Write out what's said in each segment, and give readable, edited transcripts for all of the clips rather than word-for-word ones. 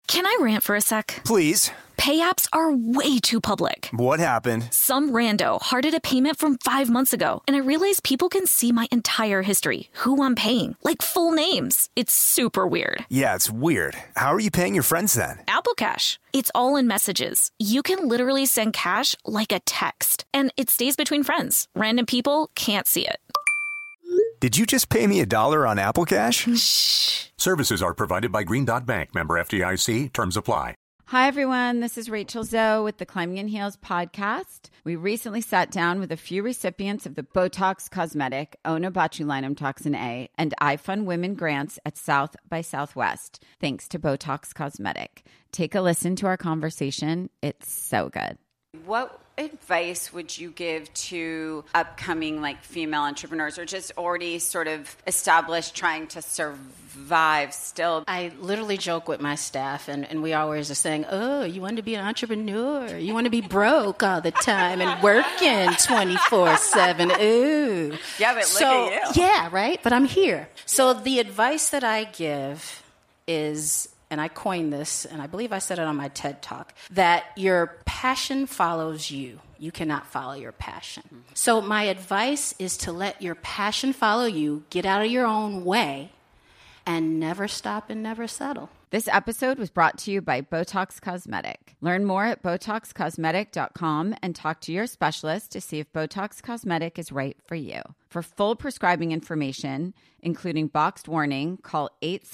Can I rant for a sec? Please. Pay apps are way too public. What happened? Some rando hearted a payment from 5 months ago, and I realized people can see my entire history, who I'm paying, like full names. It's super weird. Yeah, it's weird. How are you paying your friends then? Apple Cash. It's all in messages. You can literally send cash like a text, and it stays between friends. Random people can't see it. Did you just pay me $1 on Apple Cash? Shh. Services are provided by Green Dot Bank. Member FDIC. Terms apply. Hi, everyone. This is Rachel Zoe with the Climbing in Heels podcast. We recently sat down with a few recipients of the Botox Cosmetic, Onabotulinum Toxin A, and iFund Women grants at South by Southwest, thanks to Botox Cosmetic. Take a listen to our conversation. It's so good. What advice would you give to upcoming female entrepreneurs or just already sort of established trying to survive still? I literally joke with my staff and we always are saying, oh, you want to be an entrepreneur? You want to be broke all the time and working 24/7. Ooh. Yeah, but look at you. Yeah, right? But I'm here. So the advice that I give is, and I coined this, and I believe I said it on my TED Talk, that your passion follows you. You cannot follow your passion. So my advice is to let your passion follow you, get out of your own way, and never stop and never settle. This episode was brought to you by Botox Cosmetic. Learn more at BotoxCosmetic.com and talk to your specialist to see if Botox Cosmetic is right for you. For full prescribing information, including boxed warning, call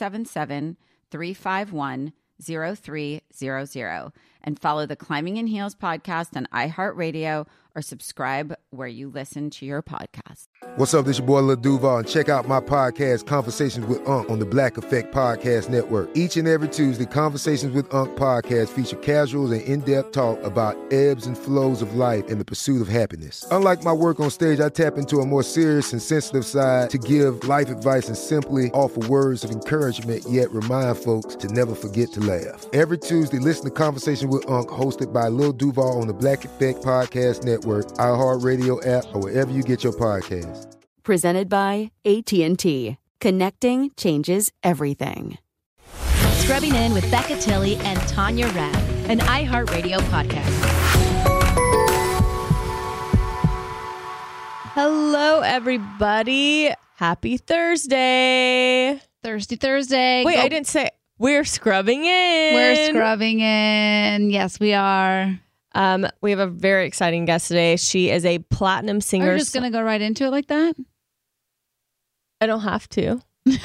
877-351-0300 and follow the Climbing in Heels podcast on iHeartRadio or subscribe where you listen to your podcast. What's up? This your boy Lil Duval, and check out my podcast, Conversations with Unc, on the Black Effect Podcast Network. Each and every Tuesday, Conversations with Unc podcast feature casual and in-depth talk about ebbs and flows of life and the pursuit of happiness. Unlike my work on stage, I tap into a more serious and sensitive side to give life advice and simply offer words of encouragement, yet remind folks to never forget to laugh. Every Tuesday, listen to Conversation with Unc, hosted by Lil Duval on the Black Effect Podcast Network, iHeartRadio app, or wherever you get your podcasts. Presented by AT&T. Connecting changes everything. Scrubbing In with Becca Tilley and Tanya Rapp, an iHeartRadio podcast. Hello, everybody. Happy Thursday. Thursday. Wait, Go. I didn't say we're scrubbing in. We're scrubbing in. Yes, we are. We have a very exciting guest today. She is a platinum singer. Are you just going to go right into it like that? I don't have to. No,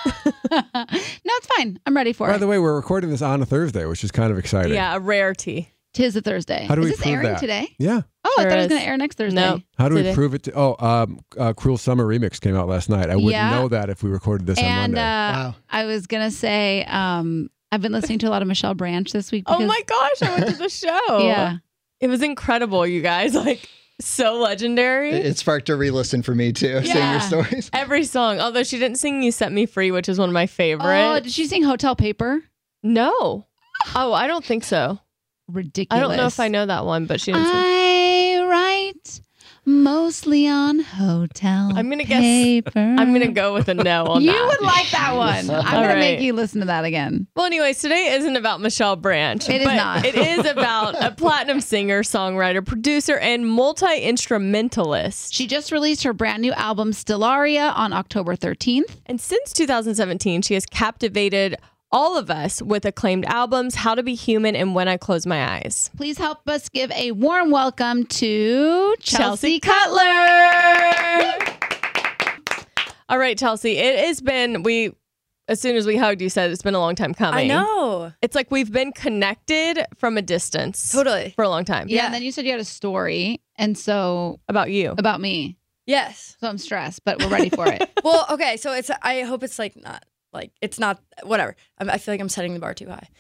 it's fine. I'm ready for it. By the way, we're recording this on a Thursday, which is kind of exciting. Yeah, a rarity. Tis a Thursday. How do we is this prove airing that? today? Yeah. Oh, Sure I thought it was is. going to air next Thursday. No. How do Today. we prove it? Cruel Summer Remix came out last night. I wouldn't know that if we recorded this on And Monday. I was going to say, I've been listening to a lot of Michelle Branch this week. Oh because- my gosh, I went to the show. Yeah. It was incredible, you guys. So legendary. It sparked a re-listen for me too, seeing your stories. Every song. Although she didn't sing You Set Me Free, which is one of my favorites. Oh, did she sing Hotel Paper? No. Oh, I don't think so. Ridiculous. I don't know if I know that one, but she didn't sing. I write mostly on hotel I'm gonna guess. paper. I'm gonna go with a no on that. You would like that one. I'm All gonna right. make you listen to that again. Well, anyways, today isn't about Michelle Branch. It is but not. It is about a platinum singer, songwriter, producer, and multi-instrumentalist. She just released her brand new album Stellaria on October 13th. And since 2017, she has captivated all of us with acclaimed albums, How to Be Human and When I Close My Eyes. Please help us give a warm welcome to Chelsea Cutler. All right, Chelsea, it has been, as soon as we hugged, you said it's been a long time coming. I know. It's like we've been connected from a distance. Totally. For a long time. Yeah, and then you said you had a story, and so about you. About me. Yes. So I'm stressed, but we're ready for it. Well, okay, so I hope it's it's not whatever. I feel like I'm setting the bar too high.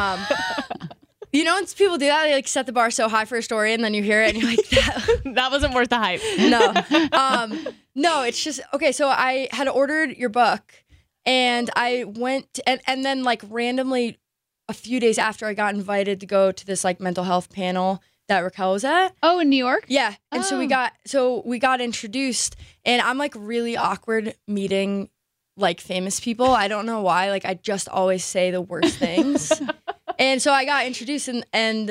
You know, when people do that, they set the bar so high for a story, and then you hear it, and you're like, that wasn't worth the hype. No, no, it's just okay. So I had ordered your book, and I went, and then randomly, a few days after, I got invited to go to this mental health panel that Raquel was at. Oh, in New York? Yeah, and so we got introduced, and I'm really awkward meeting famous people. I don't know why. I just always say the worst things. And so I got introduced, and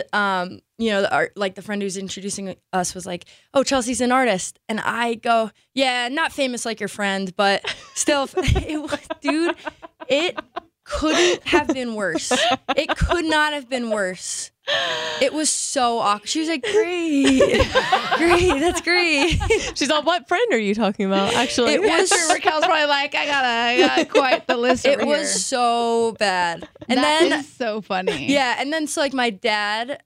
the friend who's introducing us was like, "Oh, Chelsea's an artist," and I go, "Yeah, not famous like your friend, but still, dude, it couldn't have been worse. It could not have been worse. It was so awkward." She was like, "Great, that's great." She's all, "What friend are you talking about?" Actually, it was. Raquel's probably like, I got quite the list. It over was here. so bad, and That then is so funny. yeah, and then so like my dad,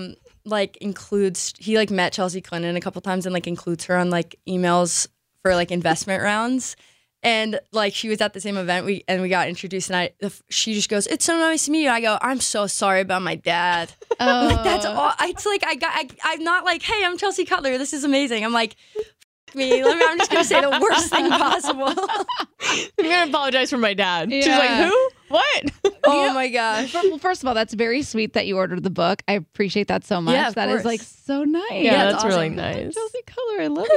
includes he met Chelsea Clinton a couple times and includes her on emails for investment rounds. And she was at the same event, we got introduced, and she just goes, "It's so nice to meet you." I go, "I'm so sorry about my dad." Oh. That's all. It's I'm not like, "Hey, I'm Chelsea Cutler. This is amazing." I'm like, "F me. I'm just gonna say the worst thing possible." I'm gonna apologize for my dad. Yeah. She's like, "Who? What?" Oh my gosh. Well, first of all, that's very sweet that you ordered the book. I appreciate that so much. Yeah, of that course. is so nice. Yeah, that's awesome. really nice. Chelsea Cutler, I love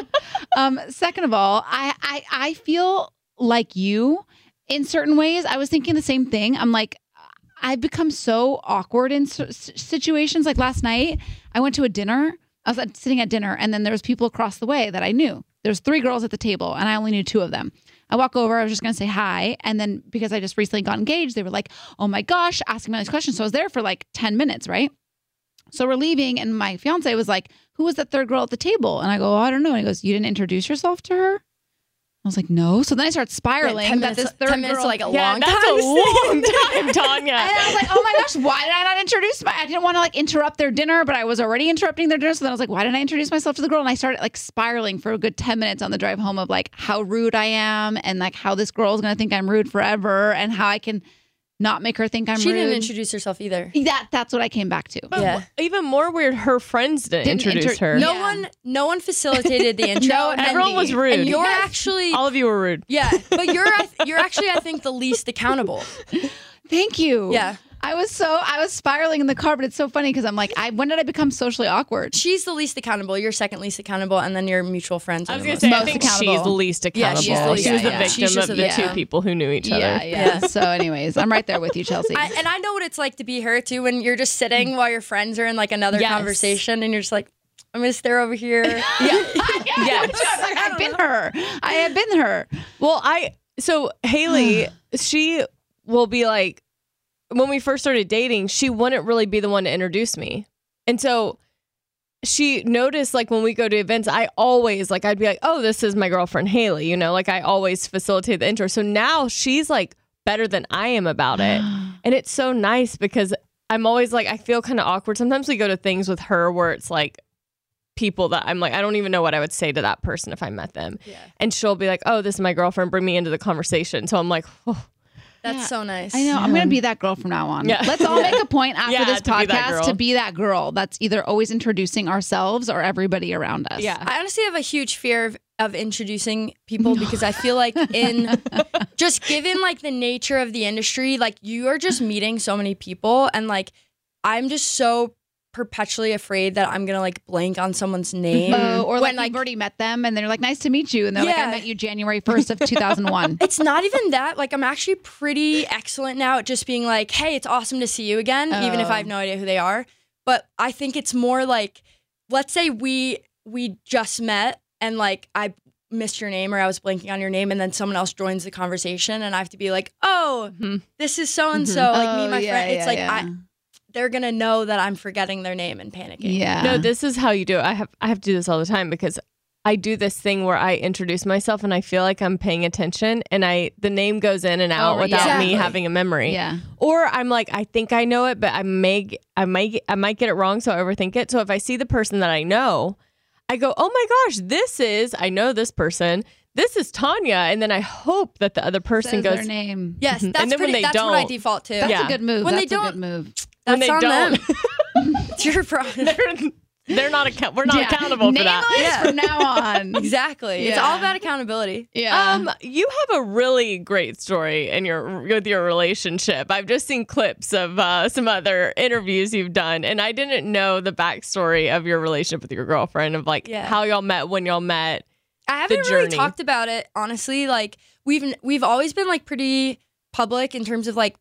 you. Second of all, I feel like you in certain ways. I was thinking the same thing. I'm like, I've become so awkward in situations. Like last night, I went to a dinner. I was sitting at dinner, and then there was people across the way that I knew. There's 3 girls at the table, and I only knew 2 of them. I walk over, I was just going to say hi. And then because I just recently got engaged, they were like, "Oh my gosh," asking me all these questions. So I was there for 10 minutes, right? So we're leaving, and my fiance was like, "Who was that 3rd girl at the table?" And I go, "Oh, I don't know." And he goes, "You didn't introduce yourself to her?" I was like, "No." So then I start spiraling. 10 that minutes, this 10 3rd minutes girl, is a long time. That's a long time, Tanya. And I was like, "Oh my gosh, why did I not introduce I didn't want to interrupt their dinner, but I was already interrupting their dinner." So then I was like, "Why didn't I introduce myself to the girl?" And I started spiraling for a good 10 minutes on the drive home of how rude I am, and how this girl is going to think I'm rude forever, and how I can not make her think I'm rude. She didn't introduce herself either. That's what I came back to. But Yeah. even more weird, her friends didn't introduce her. No one facilitated the intro. No, and everyone was rude. And you're actually all of you were rude. Yeah, but you're actually I think the least accountable. Thank you. Yeah. I was spiraling in the car, but it's so funny because I'm like, when did I become socially awkward? She's the least accountable. You're second least accountable, and then your mutual friends. I was are going the to say, most I think accountable. she's the least accountable. she's the least- She was the yeah. victim She's just of the the victim. 2 people who knew each other. Yeah. So anyways, I'm right there with you, Chelsea. And I know what it's like to be her too, when you're just sitting while your friends are in another Yes. conversation, and you're just like, "I'm gonna stare over here." I've been her. I have been her. Well, so Haley, she will be like, when we first started dating, she wouldn't really be the one to introduce me. And so she noticed when we go to events, I always I'd be like, "Oh, this is my girlfriend Haley," I always facilitate the intro. So now she's better than I am about it. And it's so nice because I'm always I feel kind of awkward. Sometimes we go to things with her where it's people that I'm I don't even know what I would say to that person if I met them. Yeah. And she'll be like, "Oh, this is my girlfriend. Bring me into the conversation." So I'm like, oh. That's so nice. I know. I'm going to be that girl from now on. Yeah. Let's all make a point after Yeah, this to be that podcast girl. to be that girl that's either always introducing ourselves or everybody around us. Yeah. I honestly have a huge fear of introducing people because I feel like just given the nature of the industry, you are just meeting so many people, and I'm just so perpetually afraid that I'm gonna Mm-hmm. blank on someone's name. Or when you've already met them and they're like, "Nice to meet you," and they're like, Yeah. "I met you January 1st of 2001." It's not even that. I'm actually pretty excellent now at just being like, "Hey, it's awesome to see you again," even if I have no idea who they are. But I think it's more let's say we just met and I missed your name or I was blanking on your name, and then someone else joins the conversation, and I have to be like, "Oh, this is so and so." Me and my friend. It's they're gonna know that I'm forgetting their name and panicking. Yeah. No, this is how you do it. I have to do this all the time because I do this thing where I introduce myself and I feel like I'm paying attention, and the name goes in and out without me Exactly. having a memory. Yeah. Or I'm I think I know it, but I might get it wrong, so I overthink it. So if I see the person that I know, I go, "Oh my gosh, I know this person. This is Tanya," and then I hope that the other person Says goes their name. Yes, that's And then when they that's what I don't- default to. That's Yeah. a good move. When they That's a don't- good move. when That's they on don't. them. It's your problem. We're not accountable for that. Nameless Yeah. from now on. Exactly. It's Yeah. all about accountability. Yeah. You have a really great story with your relationship. I've just seen clips of some other interviews you've done, and I didn't know the backstory of your relationship with your girlfriend of how y'all met, when y'all met. I haven't the really journey. talked about it, honestly. We've always been pretty public in terms of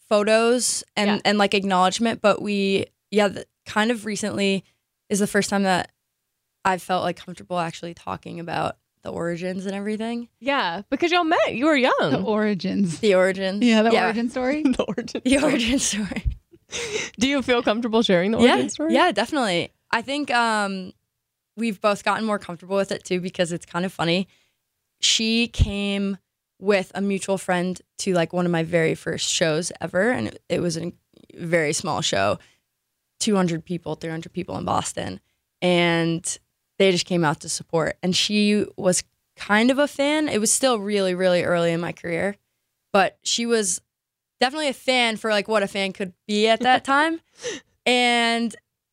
photos and like acknowledgement, but kind of recently is the first time that I've felt like comfortable actually talking about the origins and everything. Yeah, because y'all met. You were young. The origins. The origins. Yeah, the origin story. The origin story. Do you feel comfortable sharing the origin story? Yeah, definitely. I think we've both gotten more comfortable with it too because it's kind of funny. She came with a mutual friend to like one of my very first shows ever, and it was a very small show, 200 people, 300 people in Boston, and they just came out to support. And she was kind of a fan. It was still really, really early in my career, but she was definitely a fan for like what a fan could be at that time. And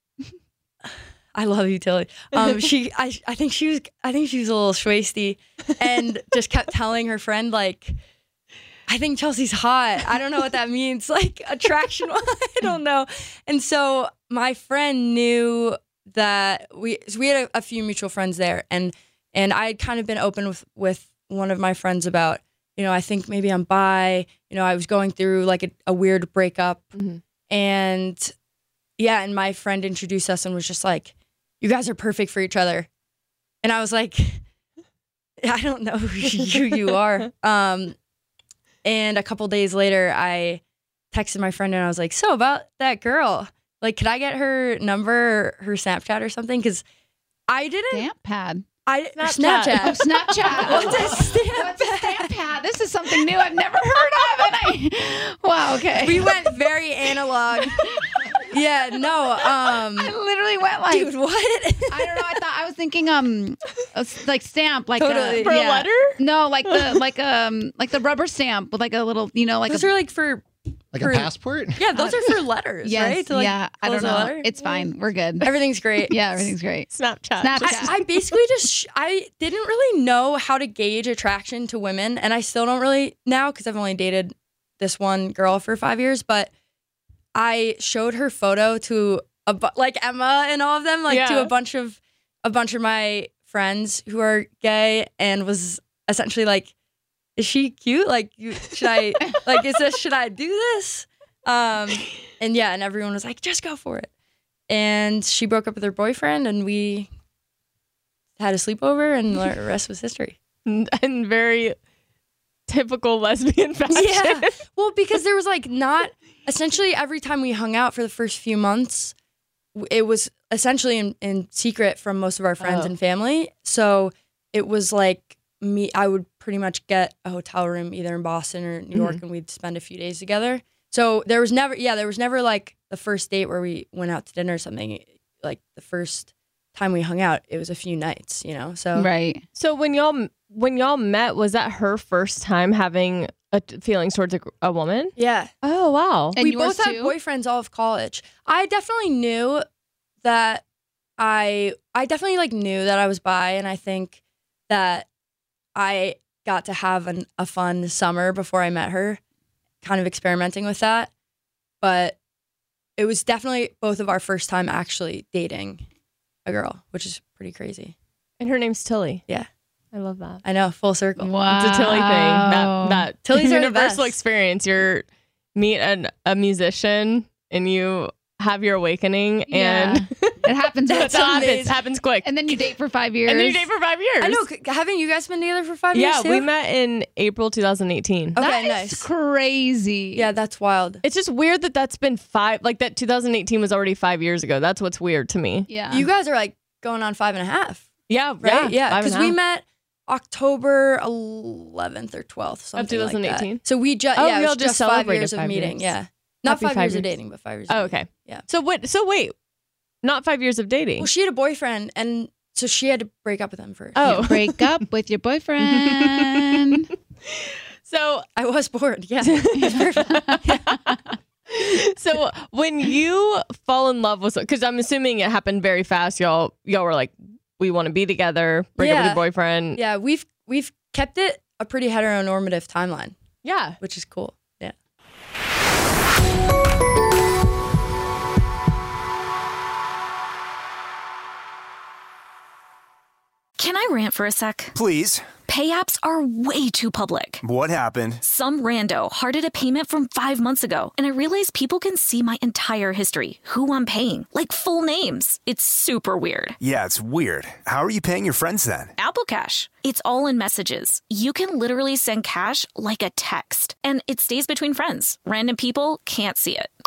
I love you, Tilly. I think she was a little schwasty and just kept telling her friend, like, I think Chelsea's hot. I don't know what that means. Like attraction. I don't know. And so my friend knew that we had a few mutual friends there, and I had kind of been open with one of my friends about, I think maybe I'm bi. I was going through like a weird breakup, and my friend introduced us and was just like, "You guys are perfect for each other," and I was like, "I don't know who you are." And a couple days later, I texted my friend and I was like, "So about that girl, like, could I get her number or her Snapchat or something?" Because I didn't. Stamp pad. Snapchat. Oh, Snapchat. What's a stamp pad? This is something new I've never heard of. Wow, okay. We went very analog. Yeah, no. I literally went like, dude, what? I don't know. I was thinking, like stamp, like totally. For a letter? No, like the rubber stamp with like a little, like those are like for. Like a passport? Yeah, those are for letters, yes, right? To, like, I don't know. It's fine. We're good. Everything's great. Yeah, everything's great. Snapchat. I basically I didn't really know how to gauge attraction to women, and I still don't really now because I've only dated this one girl for 5 years, but I showed her photo to like Emma and all of them, like to a bunch of my friends who are gay, and was essentially like, "Is she cute? Like, should I do this?" And everyone was like, "Just go for it." And she broke up with her boyfriend, and we had a sleepover, and the rest was history. And very typical lesbian fashion. Yeah. Well, because there was like not essentially every time we hung out for the first few months, it was essentially in secret from most of our friends and family. So it was like I would pretty much get a hotel room either in Boston or New York, and we'd spend a few days together. So there was never like the first date where we went out to dinner or something. Like the first time we hung out, it was a few nights, So right. So when y'all met, was that her first time having feelings towards a woman? Yeah. Oh wow. And we both had boyfriends all of college. I definitely knew that I definitely like knew that I was bi, and I think that I got to have a fun summer before I met her, kind of experimenting with that. But it was definitely both of our first time actually dating a girl, which is pretty crazy. And her name's Tilly. Yeah. I love that. I know, full circle. Wow. It's a Tilly thing. That Tilly's universal are the best. experience. You meet a musician and you have your awakening, and it happens. It happens quick. And then you date for 5 years. I know. Haven't you guys been together for 5 years? Yeah, we met in April 2018. Okay, That's nice. Crazy. Yeah, that's wild. It's just weird that's been that 2018 was already 5 years ago. That's what's weird to me. Yeah. You guys are like going on 5.5. Yeah, right? Yeah, because we 5.5. met October 11th or 12th, something of 2018. like that. So we just, we it was all just 5 celebrated years of 5 meeting. years. Yeah. Not Happy 5 years of 5 years. dating, but 5 years. Oh, of dating. okay. Yeah. So wait, not 5 years of dating. Well, she had a boyfriend, and so she had to break up with him first. Oh. Break up with your boyfriend. So I was bored. Yeah. It's perfect. So when you fall in love with, because I'm assuming it happened very fast, y'all were like, we want to be together, break up with your boyfriend. Yeah, we've kept it a pretty heteronormative timeline. Yeah. Which is cool. Yeah. Can I rant for a sec? Please. Pay apps are way too public. What happened? Some rando hearted a payment from 5 months ago, and I realized people can see my entire history, who I'm paying, like full names. It's super weird. Yeah, it's weird. How are you paying your friends then? Apple Cash. It's all in messages. You can literally send cash like a text, and it stays between friends. Random people can't see it.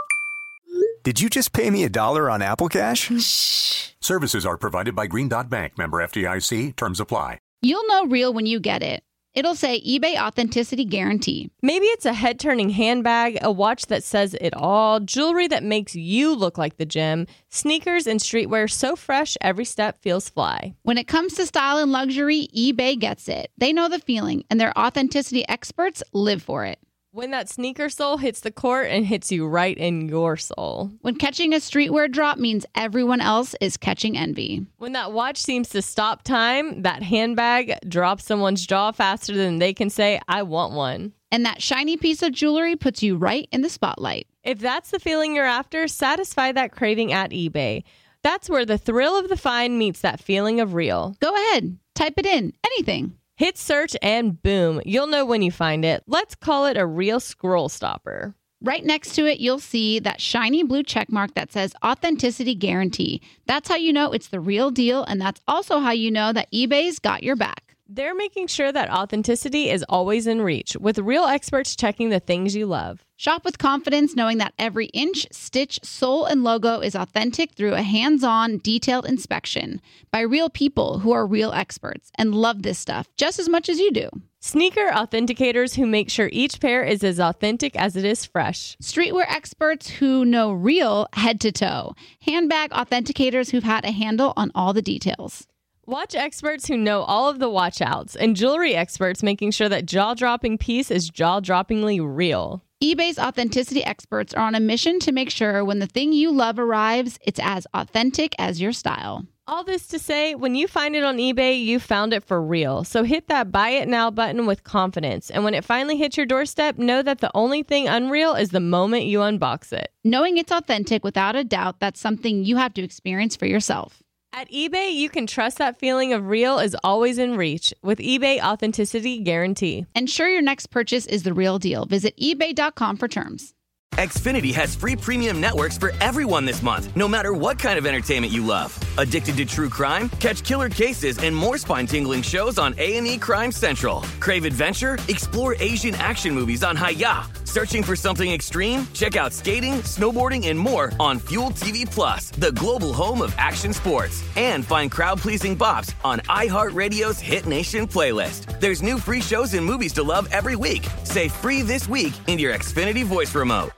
Did you just pay me $1 on Apple Cash? Shh. Services are provided by Green Dot Bank. Member FDIC. Terms apply. You'll know real when you get it. It'll say eBay Authenticity Guarantee. Maybe it's a head-turning handbag, a watch that says it all, jewelry that makes you look like the gem, sneakers and streetwear so fresh every step feels fly. When it comes to style and luxury, eBay gets it. They know the feeling, and their authenticity experts live for it. When that sneaker sole hits the court and hits you right in your soul. When catching a streetwear drop means everyone else is catching envy. When that watch seems to stop time, that handbag drops someone's jaw faster than they can say, I want one. And that shiny piece of jewelry puts you right in the spotlight. If that's the feeling you're after, satisfy that craving at eBay. That's where the thrill of the find meets that feeling of real. Go ahead, type it in, anything. Hit search and boom, you'll know when you find it. Let's call it a real scroll stopper. Right next to it, you'll see that shiny blue check mark that says Authenticity Guarantee. That's how you know it's the real deal, and that's also how you know that eBay's got your back. They're making sure that authenticity is always in reach, with real experts checking the things you love. Shop with confidence knowing that every inch, stitch, sole, and logo is authentic through a hands-on, detailed inspection by real people who are real experts and love this stuff just as much as you do. Sneaker authenticators who make sure each pair is as authentic as it is fresh. Streetwear experts who know real head to toe. Handbag authenticators who've had a handle on all the details. Watch experts who know all of the watch outs, and jewelry experts making sure that jaw-dropping piece is jaw-droppingly real. eBay's authenticity experts are on a mission to make sure when the thing you love arrives, it's as authentic as your style. All this to say, when you find it on eBay, you found it for real. So hit that buy it now button with confidence. And when it finally hits your doorstep, know that the only thing unreal is the moment you unbox it. Knowing it's authentic without a doubt, that's something you have to experience for yourself. At eBay, you can trust that feeling of real is always in reach with eBay Authenticity Guarantee. Ensure your next purchase is the real deal. Visit ebay.com for terms. Xfinity has free premium networks for everyone this month, no matter what kind of entertainment you love. Addicted to true crime? Catch killer cases and more spine-tingling shows on A&E Crime Central. Crave adventure? Explore Asian action movies on Hi-YAH. Searching for something extreme? Check out skating, snowboarding, and more on Fuel TV Plus, the global home of action sports. And find crowd-pleasing bops on iHeartRadio's Hit Nation playlist. There's new free shows and movies to love every week. Say free this week in your Xfinity voice remote.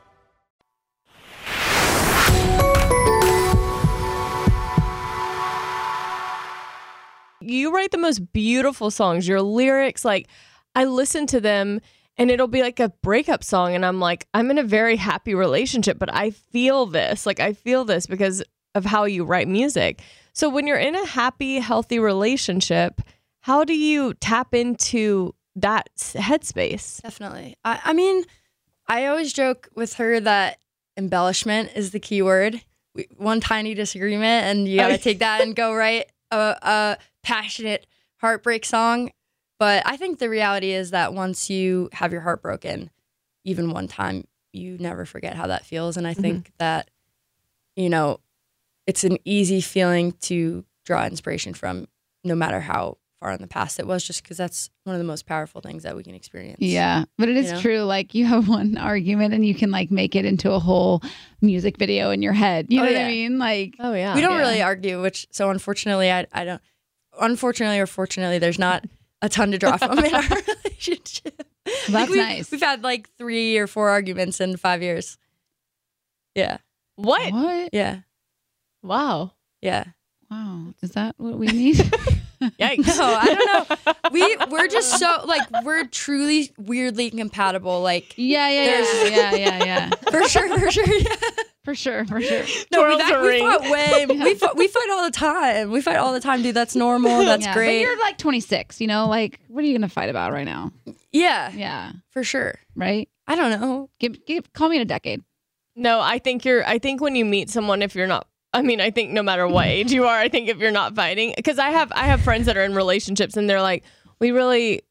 You write the most beautiful songs. Your lyrics, like, I listen to them and it'll be like a breakup song. And I'm like, I'm in a very happy relationship, but I feel this. Like, I feel this because of how you write music. So when you're in a happy, healthy relationship, how do you tap into that headspace? Definitely. I mean, I always joke with her that embellishment is the key word. One tiny disagreement and you got to take that and go write a passionate heartbreak song. But I think the reality is that once you have your heart broken, even one time, you never forget how that feels. And I think that, you know, it's an easy feeling to draw inspiration from, no matter how far in the past it was, just because that's one of the most powerful things that we can experience. Yeah, but it is true. Like, you have one argument and you can like make it into a whole music video in your head. You know what I mean? Like, oh yeah, we don't really argue, which so unfortunately I don't. Unfortunately or fortunately, there's not a ton to draw from in our relationship. Well, that's nice. We've had like 3 or 4 arguments in 5 years. Yeah. What? Yeah. Wow. Yeah. Wow. Is that what we need? Yikes. No, I don't know. We're just so like we're truly weirdly compatible. Like yeah. For sure. Yeah. For sure. No, we fight all the time. We fight all the time, dude. That's normal. That's great. But you're like 26, you know, like what are you gonna fight about right now? Yeah. For sure. Right? I don't know. Call me in a decade. No, I think when you meet someone, if you're not, I mean, I think no matter what age you are, I think if you're not fighting, because I have friends that are in relationships and they're like, We really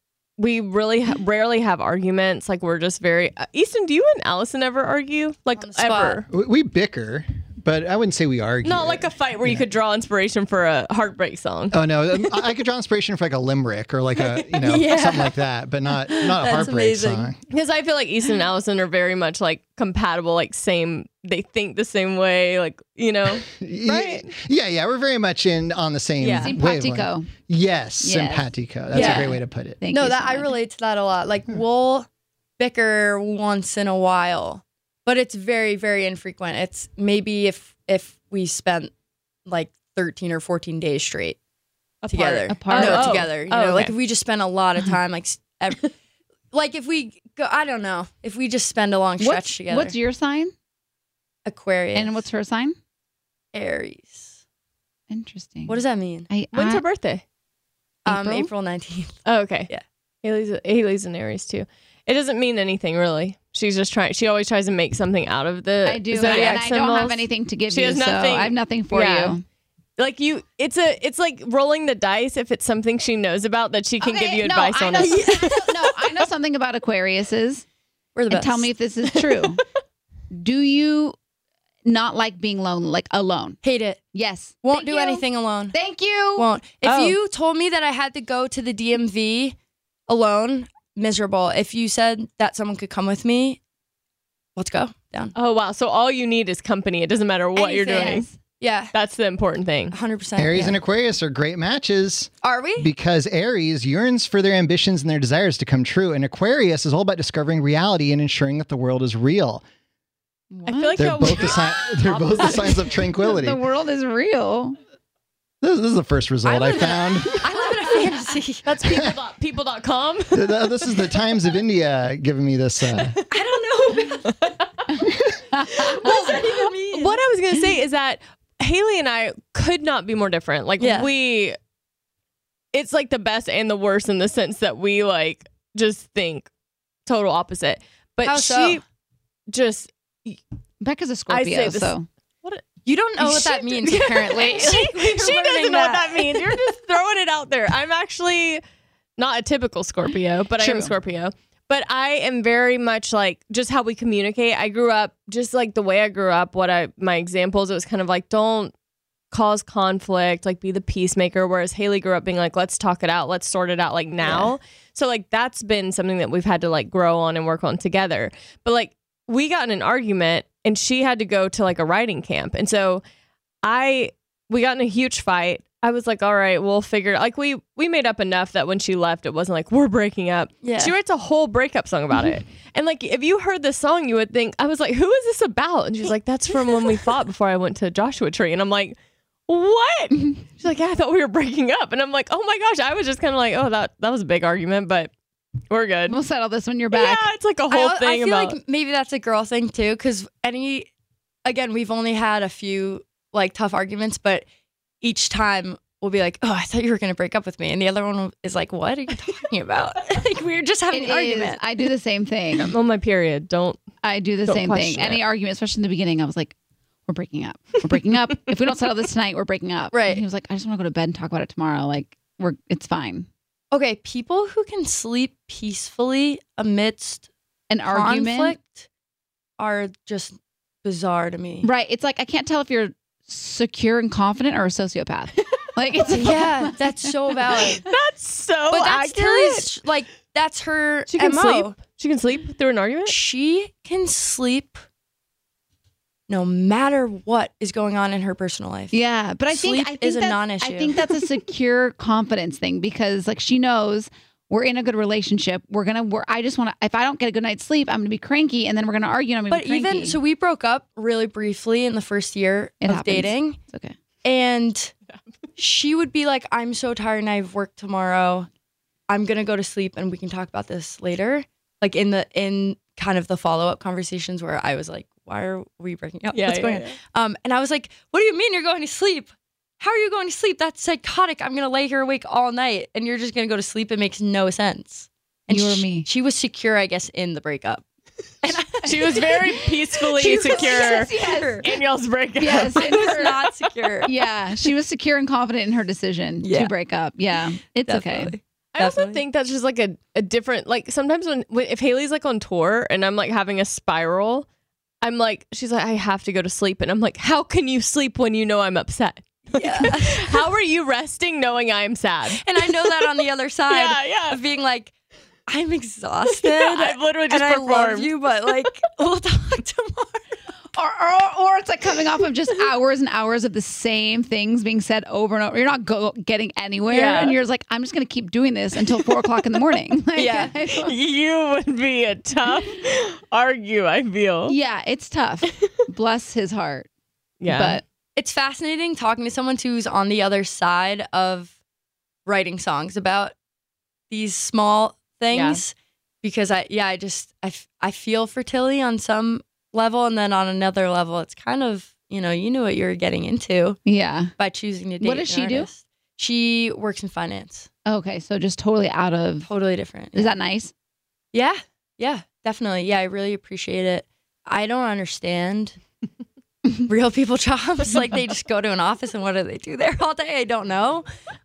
rarely have arguments. Like we're just very. Easton, do you and Allison ever argue? Like ever? We bicker, but I wouldn't say we argue. Not like a fight where you could draw inspiration for a heartbreak song. Oh no, I could draw inspiration for like a limerick or like a something like that, but not a heartbreak song. Because I feel like Easton and Allison are very much like compatible, like same. They think the same way, like right? Yeah, we're very much on the same Simpatico. Yes, simpatico. That's a great way to put it. Thank you so I much. relate to that a lot. Like we'll bicker once in a while, but it's very, very infrequent. It's maybe if we spent like 13 or 14 days straight together. Apart? No, Oh. together. You Oh, know, okay. like if we just spent a lot of time, like like if we go, I don't know, if we just spend a long stretch together. What's your sign? Aquarius. And what's her sign? Aries. Interesting. What does that mean? When's her birthday? April 19th. Oh, okay. Yeah. Haley's an Aries too. It doesn't mean anything really. She's just trying. She always tries to make something out of the I do, zodiac and I symbols. don't have anything to give She you, has so nothing. I have nothing for you. Like it's like rolling the dice. If it's something she knows about, that she can give you advice on. No, I know something about Aquariuses. We're the and tell best. me if this is true. Do you not like being alone? Hate it. Yes. Won't Thank do you. anything alone. Thank you. Won't. If Oh. you told me that I had to go to the DMV alone, miserable. If you said that someone could come with me, let's go. Down. Oh wow! So all you need is company. It doesn't matter what you're Anything. doing. Yeah. That's the important thing. 100%. Aries and Aquarius are great matches. Are we? Because Aries yearns for their ambitions and their desires to come true, and Aquarius is all about discovering reality and ensuring that the world is real. I feel like They're both the signs of tranquility. The world is real. This is the first result I found. I live in a fantasy. That's people.com. This is the Times of India giving me this. I don't know. What does that even mean? What I was gonna say is that Haley and I could not be more different. Like it's like the best and the worst in the sense that we like just think total opposite. But How so? just Becca's a I Scorpio, say this, so You don't know what that means, apparently. she We're doesn't learning know what that means. You're just throwing it out there. I'm actually not a typical Scorpio, but I am a Scorpio. But I am very much like just how we communicate. I grew up just like the way I grew up. My examples, it was kind of like don't cause conflict, like be the peacemaker. Whereas Haley grew up being like, let's talk it out, let's sort it out like now. Yeah. So like that's been something that we've had to like grow on and work on together. But like we got in an argument and she had to go to like a writing camp, and so we got in a huge fight. I was like, all right, we'll figure it. Like we made up enough that when she left, it wasn't like we're breaking up. Yeah. She writes a whole breakup song about it. And like, if you heard the song, you would think, I was like, who is this about? And she's like, that's from when we fought before I went to Joshua Tree. And I'm like, what? She's like, yeah, I thought we were breaking up. And I'm like, oh my gosh. I was just kind of like, oh, that was a big argument, but we're good. We'll settle this when you're back. Yeah, it's like a whole thing I feel about. like maybe that's a girl thing too, because again, we've only had a few like tough arguments, but each time we'll be like, oh, I thought you were going to break up with me. And the other one is like, what are you talking about? Like, we were just having an argument. I do the same thing. I'm on my period. I do the don't same thing. question Any it. argument, especially in the beginning, I was like, we're breaking up. We're breaking up. If we don't settle this tonight, we're breaking up. Right. And he was like, I just want to go to bed and talk about it tomorrow. Like, it's fine. Okay, people who can sleep peacefully amidst An argument. conflict are just bizarre to me. Right. It's like, I can't tell if you're secure and confident or a sociopath. Like, it's Yeah, that's so valid. That's so But that's accurate. Tilly's, like, that's her She can MO. sleep. She can sleep through an argument. She can sleep no matter what is going on in her personal life. Yeah, but I think is a that's- non-issue. I think that's a secure confidence thing, because like she knows we're in a good relationship. I just want to. If I don't get a good night's sleep, I'm gonna be cranky, and then we're gonna argue. And I'm gonna But be cranky. so we broke up really briefly in the first year It of happens. dating, It's okay. and she would be like, "I'm so tired and I have work tomorrow. I'm gonna go to sleep, and we can talk about this later." Like in kind of the follow-up conversations where I was like, why are we breaking up? What's going on? And I was like, what do you mean you're going to sleep? How are you going to sleep? That's psychotic. I'm going to lay here awake all night and you're just going to go to sleep. It makes no sense. And You or me. She was secure, I guess, in the breakup. She was very peacefully secure Yes. in y'all's breakup. Yes, I was not secure. Yeah, she was secure and confident in her decision to break up. Yeah, it's okay. Definitely. I also think that's just like a different, like sometimes if Haley's like on tour and I'm like having a spiral, I'm like, she's like, I have to go to sleep. And I'm like, how can you sleep when you know I'm upset? How are you resting knowing I'm sad? And I know that on the other side of being like, I'm exhausted. I've literally just performed. I love you, but like, we'll talk tomorrow. Or it's like coming off of just hours and hours of the same things being said over and over. You're not getting anywhere. And you're just like, I'm just going to keep doing this until 4 o'clock in the morning. Like, you would be a tough argue, I feel. Yeah, it's tough. Bless his heart. Yeah. But it's fascinating talking to someone who's on the other side of writing songs about these small things because I feel for Tilly on some level, and then on another level it's kind of, you knew what you were getting into by choosing to date. What does she do? She works in finance. Okay, so just totally different. Is that nice? Yeah definitely. I really appreciate it. I don't understand real people jobs. Like, they just go to an office and what do they do there all day? I don't know.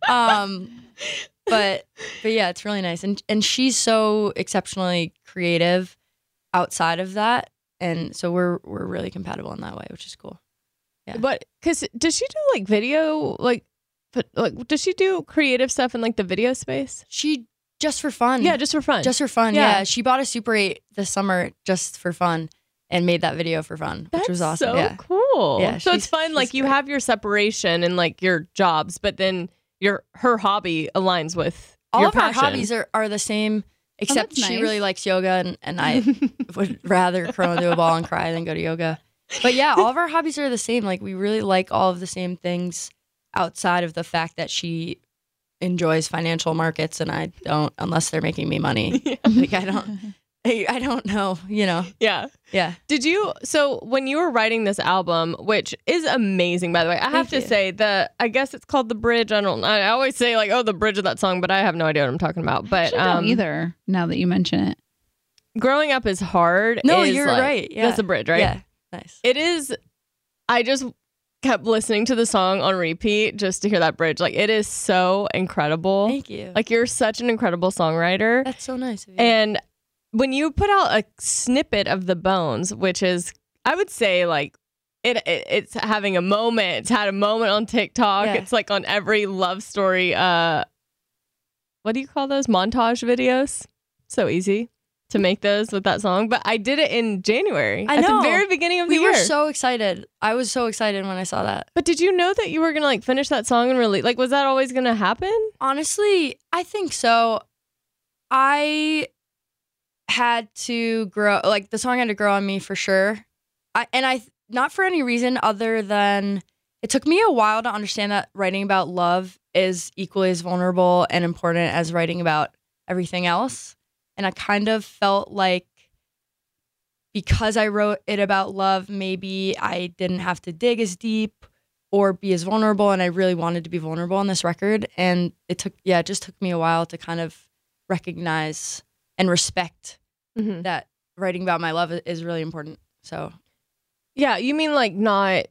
But yeah, it's really nice. And she's so exceptionally creative outside of that. And so we're really compatible in that way, which is cool. Yeah. But because does she do like video, does she do creative stuff in like the video space? She just for fun. Yeah, just for fun. Just for fun. Yeah. She bought a Super 8 this summer just for fun and made that video for fun, which was awesome. So cool. Yeah. So it's fun. Like, you have your separation and like your jobs, but then her hobby aligns with all your of passion. our hobbies are the same. Except she nice. really likes yoga, and I would rather curl into a ball and cry than go to yoga. But yeah, all of our hobbies are the same. Like, we really like all of the same things outside of the fact that she enjoys financial markets and I don't, unless they're making me money. Like, I don't know, Yeah. So when you were writing this album, which is amazing, by the way, I have to say I guess it's called The Bridge. I always say like, oh, the bridge of that song, but I have no idea what I'm talking about. But I don't either, now that you mention it. Growing up is hard. No, you're right. Yeah. That's The Bridge, right? Yeah. Nice. It is. I just kept listening to the song on repeat just to hear that bridge. Like, it is so incredible. Thank you. Like, you're such an incredible songwriter. That's so nice of you. And when you put out a snippet of The Bones, which is, I would say, like, it's having a moment. It's had a moment on TikTok. It's like on every love story. What do you call those? Montage videos. So easy to make those with that song. But I did it in January. I know. At the very beginning of the year. We were so excited. I was so excited when I saw that. But did you know that you were going to like finish that song and release? Like, was that always going to happen? Honestly, I think so. I had to grow, like, the song had to grow on me for sure. I not for any reason other than it took me a while to understand that writing about love is equally as vulnerable and important as writing about everything else. And I kind of felt like because I wrote it about love, maybe I didn't have to dig as deep or be as vulnerable. And I really wanted to be vulnerable on this record. And it just took me a while to kind of recognize and respect that writing about my love is really important. So, yeah, you mean like not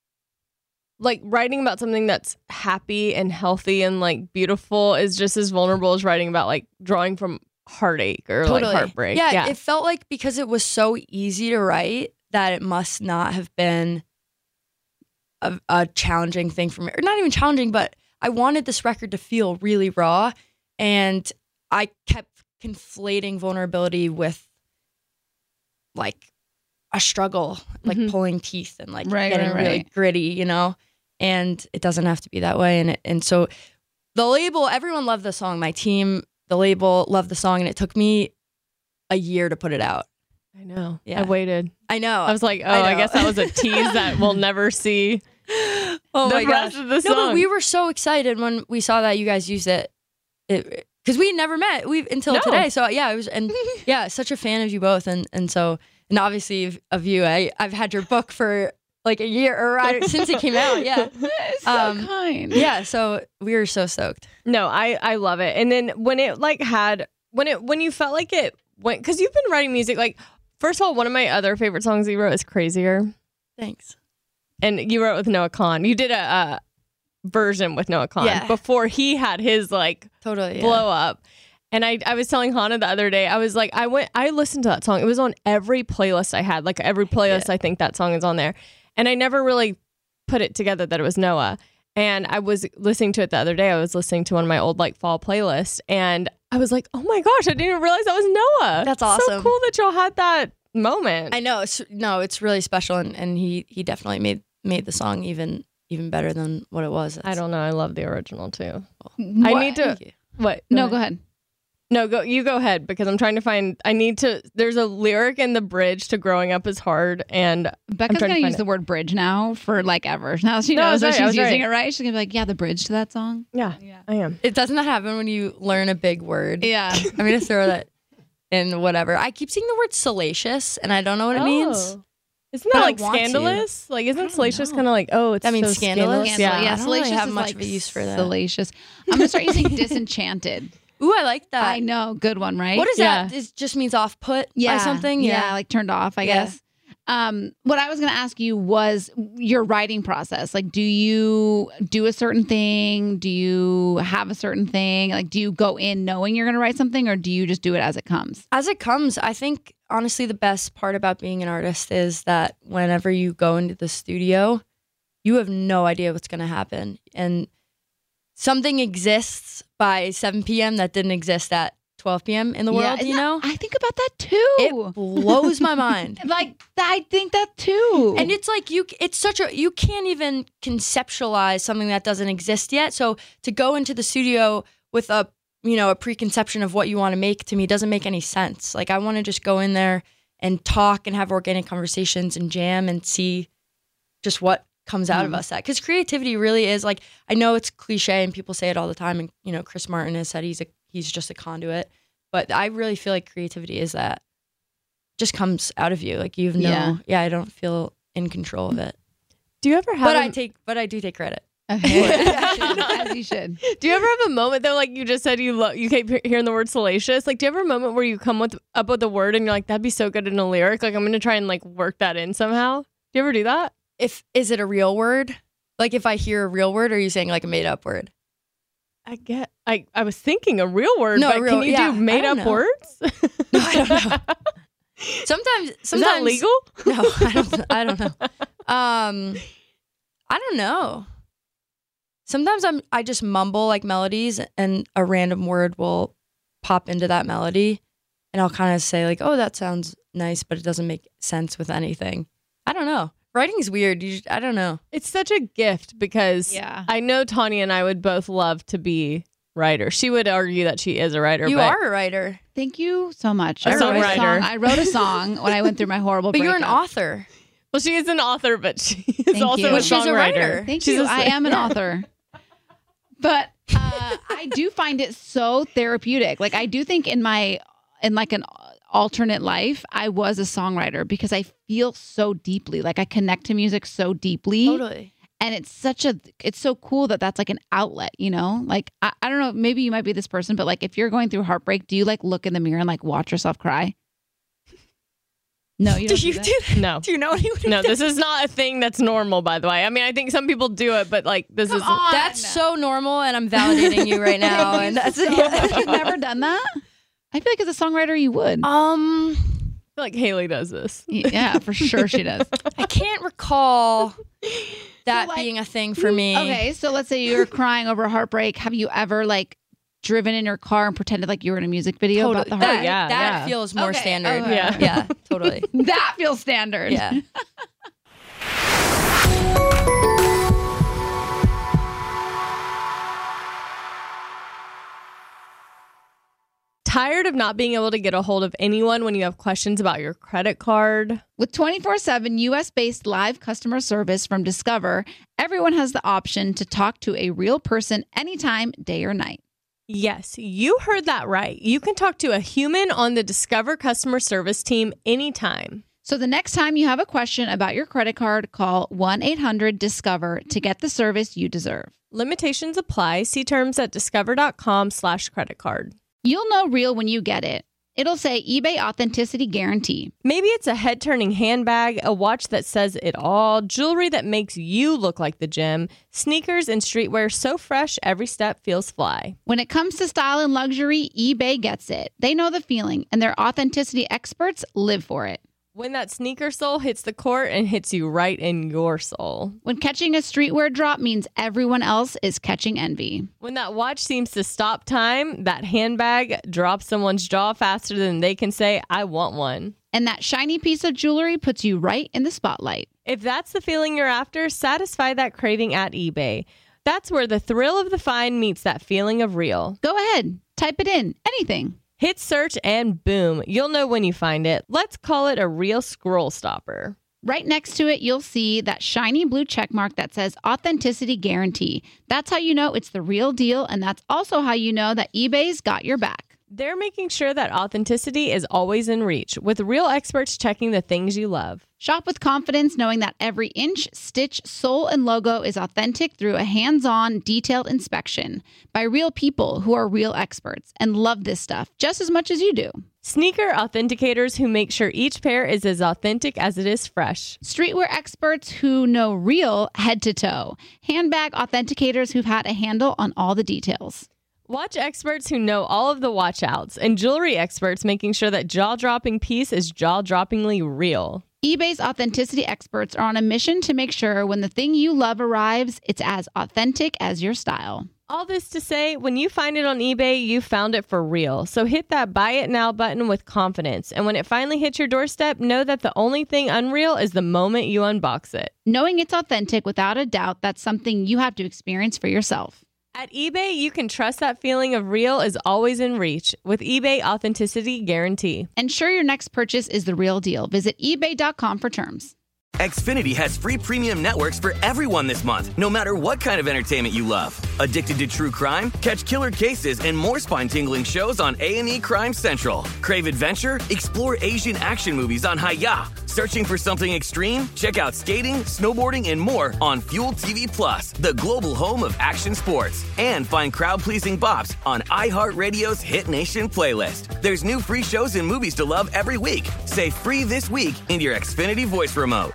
like writing about something that's happy and healthy and like beautiful is just as vulnerable as writing about like drawing from heartache or like heartbreak. Yeah, it felt like because it was so easy to write that it must not have been a challenging thing for me, or not even challenging, but I wanted this record to feel really raw, and I kept conflating vulnerability with like a struggle, like pulling teeth and like getting really gritty, and it doesn't have to be that way. And so the label, everyone loved the song. My team, the label loved the song, and it took me a year to put it out. I know. Yeah. I waited. I know. I was like, I guess that was a tease that we'll never see the rest of the song. No, but we were so excited when we saw that you guys used it. Because we never met until today. So yeah, it was, and yeah, such a fan of you both. And so, and obviously of you, I've had your book for like a year or since it came out. Yeah. So kind. Yeah. So we were so stoked. No, I love it. And then when it like when you felt like it went, cause you've been writing music, like, first of all, one of my other favorite songs you wrote is Crazier. Thanks. And you wrote with Noah Kahan. You did a version with Noah Kahan before he had his like totally blow up. And I was telling Hannah the other day, I was like, I listened to that song. It was on every playlist I had, like every playlist I think that song is on there. And I never really put it together that it was Noah. And I was listening to it the other day. I was listening to one of my old like fall playlists, and I was like, oh my gosh, I didn't even realize that was Noah. That's awesome. So cool that y'all had that moment. I know. It's really special, and he definitely made the song even better than what it was. I don't know. I love the original too. What? I need to. What? No, go ahead. No, you go ahead, because I'm trying to find. There's a lyric in the bridge to "Growing Up Is Hard," and Becca's gonna use the word bridge now for like ever. Now she knows that she's using it right. She's gonna be like, yeah, the bridge to that song. Yeah, I am. It doesn't happen when you learn a big word. Yeah, I'm gonna throw that in whatever. I keep seeing the word salacious, and I don't know what it means. Isn't that like scandalous? Like, isn't salacious kind of like, it's that means so scandalous? Yeah, I don't really salacious have is much like of a use for that. Salacious. I'm gonna start using disenchanted. Ooh, I like that. I know, good one, right? What is that? It just means off put by something? Yeah, like turned off, I guess. What I was going to ask you was your writing process. Like, do you do a certain thing? Do you have a certain thing? Like, do you go in knowing you're going to write something, or do you just do it as it comes? As it comes. I think, honestly, the best part about being an artist is that whenever you go into the studio, you have no idea what's going to happen. And something exists by 7 p.m. that didn't exist at 12 p.m. in the world, you know? I think about that too. It blows my mind. Like, I think that too. And it's like, you can't even conceptualize something that doesn't exist yet. So to go into the studio with a preconception of what you want to make, to me, doesn't make any sense. Like, I want to just go in there and talk and have organic conversations and jam and see just what comes out of us. That because creativity really is, like, I know it's cliche and people say it all the time, and Chris Martin has said he's just a conduit, but I really feel like creativity is that just comes out of you, like you have I don't feel in control of it. Do you ever have but I do take credit. Okay. As you should. Do you ever have a moment though, like you just said, you keep hearing the word salacious, like do you ever have a moment where you come up with a word and you're like, that'd be so good in a lyric, like I'm gonna try and like work that in somehow? Do you ever do that? Is it a real word? Like if I hear a real word, or are you saying like a made up word? I was thinking a real word, but can you do made up words? No, I don't know. Sometimes is that legal? No, I don't know. I don't know. Sometimes I just mumble like melodies, and a random word will pop into that melody, and I'll kind of say like, "Oh, that sounds nice," but it doesn't make sense with anything. I don't know. Writing is weird. I don't know. It's such a gift because I know Tanya and I would both love to be writers. She would argue that she is a writer. You are a writer. Thank you so much. A songwriter. I wrote a song when I went through my horrible breakup. But you're an author. Well, she is an author, but she is also a songwriter. She's a writer. Thank you. I am an author. But I do find it so therapeutic. Like I do think in like an alternate life, I was a songwriter because I feel so deeply. Like I connect to music so deeply. Totally. And it's so cool that that's like an outlet, you know? Like, I don't know, maybe you might be this person, but like if you're going through heartbreak, do you like look in the mirror and like watch yourself cry? No, you don't. Do you do that? No. Do you know anyone? No, this is not a thing that's normal, by the way. I mean, I think some people do it, but like this is that's so normal, and I'm validating you right now. And that's You've never done that? I feel like as a songwriter you would. I feel like Haley does this. Yeah, for sure she does. I can't recall that being a thing for me. Okay, so let's say you're crying over a heartbreak. Have you ever like driven in your car and pretended like you were in a music video about the heartbreak? That feels more standard. Okay. Yeah, totally. That feels standard. Yeah. Tired of not being able to get a hold of anyone when you have questions about your credit card? With 24/7 U.S.-based live customer service from Discover, everyone has the option to talk to a real person anytime, day or night. Yes, you heard that right. You can talk to a human on the Discover customer service team anytime. So the next time you have a question about your credit card, call 1-800-DISCOVER to get the service you deserve. Limitations apply. See terms at discover.com/creditcard. You'll know real when you get it. It'll say eBay Authenticity Guarantee. Maybe it's a head-turning handbag, a watch that says it all, jewelry that makes you look like the gym, sneakers and streetwear so fresh every step feels fly. When it comes to style and luxury, eBay gets it. They know the feeling, and their authenticity experts live for it. When that sneaker sole hits the court and hits you right in your soul. When catching a streetwear drop means everyone else is catching envy. When that watch seems to stop time, that handbag drops someone's jaw faster than they can say, I want one. And that shiny piece of jewelry puts you right in the spotlight. If that's the feeling you're after, satisfy that craving at eBay. That's where the thrill of the find meets that feeling of real. Go ahead, type it in, anything. Hit search and boom, you'll know when you find it. Let's call it a real scroll stopper. Right next to it, you'll see that shiny blue check mark that says Authenticity Guarantee. That's how you know it's the real deal, and that's also how you know that eBay's got your back. They're making sure that authenticity is always in reach, with real experts checking the things you love. Shop with confidence knowing that every inch, stitch, sole, and logo is authentic through a hands-on, detailed inspection by real people who are real experts and love this stuff just as much as you do. Sneaker authenticators who make sure each pair is as authentic as it is fresh. Streetwear experts who know real head to toe. Handbag authenticators who've had a handle on all the details. Watch experts who know all of the watch outs, and jewelry experts making sure that jaw-dropping piece is jaw-droppingly real. eBay's authenticity experts are on a mission to make sure when the thing you love arrives, it's as authentic as your style. All this to say, when you find it on eBay, you found it for real. So hit that buy it now button with confidence. And when it finally hits your doorstep, know that the only thing unreal is the moment you unbox it. Knowing it's authentic, without a doubt, that's something you have to experience for yourself. At eBay, you can trust that feeling of real is always in reach with eBay Authenticity Guarantee. Ensure your next purchase is the real deal. Visit ebay.com for terms. Xfinity has free premium networks for everyone this month, no matter what kind of entertainment you love. Addicted to true crime? Catch killer cases and more spine-tingling shows on A&E Crime Central. Crave adventure? Explore Asian action movies on Hi-YAH. Searching for something extreme? Check out skating, snowboarding, and more on Fuel TV Plus, the global home of action sports. And find crowd-pleasing bops on iHeartRadio's Hit Nation playlist. There's new free shows and movies to love every week. Say free this week in your Xfinity voice remote.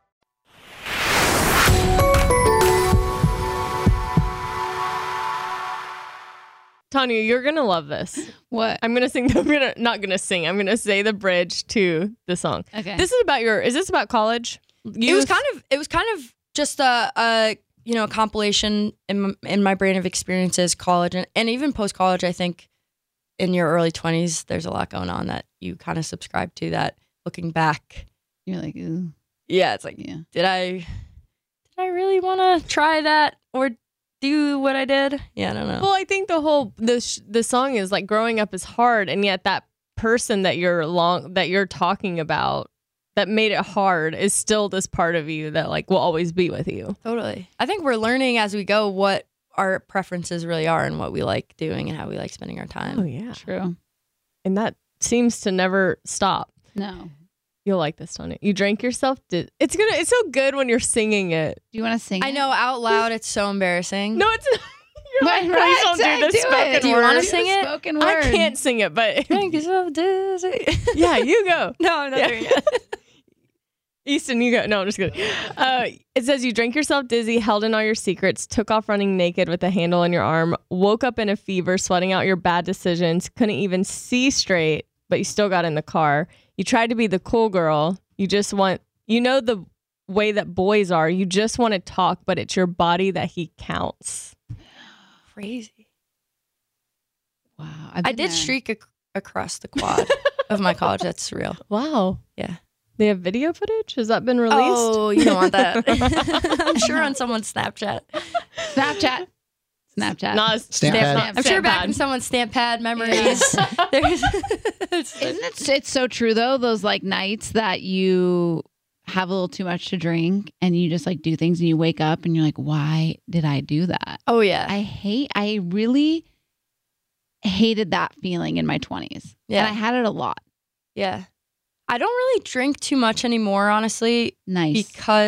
Tanya, you're going to love this. What? I'm going to sing. I'm not going to sing. I'm going to say the bridge to the song. Okay. This is about is this about college? It was kind of just a compilation in my brain of experiences, college and even post college. I think in your early 20s, there's a lot going on that you kind of subscribe to. That looking back, you're like, ooh. Yeah, it's like, did I really want to try that or do what I did? Yeah, I don't know. Well, I think the song is like growing up is hard, and yet that person that you're talking about that made it hard is still this part of you that like will always be with you. Totally. I think we're learning as we go what our preferences really are and what we like doing and how we like spending our time. Oh yeah, true. And that seems to never stop. No. You'll like this, Tony. You drank yourself. It's so good when you're singing it. Do you want to sing? I know out loud. It's so embarrassing. No, it's not. You're like, please don't do the spoken word. Do you want to sing it? Spoken word. I can't sing it, but drink yourself dizzy. Yeah, you go. No, I'm not doing it. Easton, you go. No, I'm just kidding. It says you drank yourself dizzy, held in all your secrets, took off running naked with a handle on your arm, woke up in a fever, sweating out your bad decisions, couldn't even see straight, but you still got in the car. You tried to be the cool girl. You just want, the way that boys are. You just want to talk, but it's your body that he counts. Crazy. Wow. I did streak across the quad of my college. That's real. Wow. Yeah. They have video footage? Has that been released? Oh, you don't want that. I'm sure on someone's Snapchat. Snapchat. Stamp pad. I'm sure back in someone's stamp pad memories. It's so true though. Those like nights that you have a little too much to drink and you just like do things and you wake up and you're like, why did I do that? Oh yeah. I really hated that feeling in my 20s. Yeah. And I had it a lot. Yeah. I don't really drink too much anymore, honestly. Nice.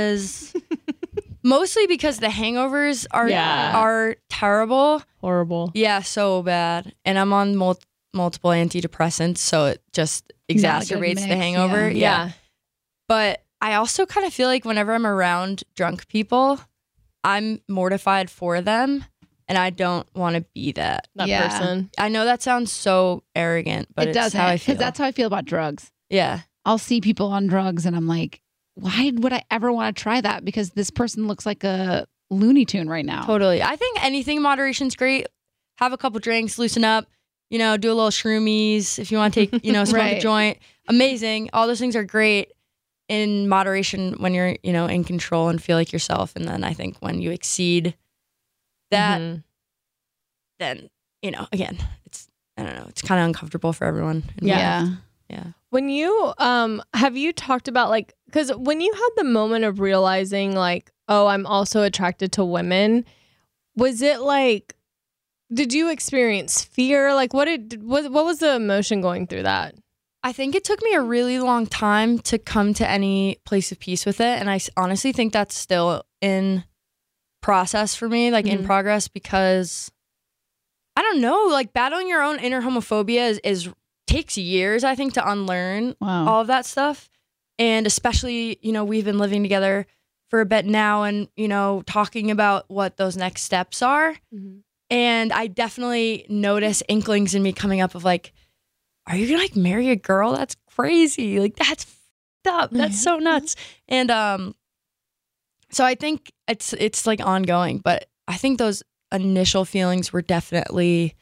Mostly because the hangovers are terrible. Horrible. Yeah, so bad. And I'm on multiple antidepressants, so it just exacerbates the hangover. Yeah. But I also kind of feel like whenever I'm around drunk people, I'm mortified for them, and I don't want to be that person. I know that sounds so arrogant, but it does how I feel. Because that's how I feel about drugs. Yeah. I'll see people on drugs and I'm like, why would I ever want to try that? Because this person looks like a Looney Tune right now. Totally. I think anything in moderation is great. Have a couple drinks, loosen up, do a little shroomies if you want to take, smoke a joint. Amazing. All those things are great in moderation when you're, in control and feel like yourself. And then I think when you exceed that, then, again, it's kind of uncomfortable for everyone. Yeah. When you, have you talked about because when you had the moment of realizing oh, I'm also attracted to women, was it did you experience fear? What was the emotion going through that? I think it took me a really long time to come to any place of peace with it. And I honestly think that's still in process for me, in progress, because I don't know, battling your own inner homophobia is takes years, I think, to unlearn all of that stuff. And especially, we've been living together for a bit now and, talking about what those next steps are. Mm-hmm. And I definitely notice inklings in me coming up of are you gonna marry a girl? That's crazy. That's fucked up. That's so nuts. And so I think it's ongoing, but I think those initial feelings were definitely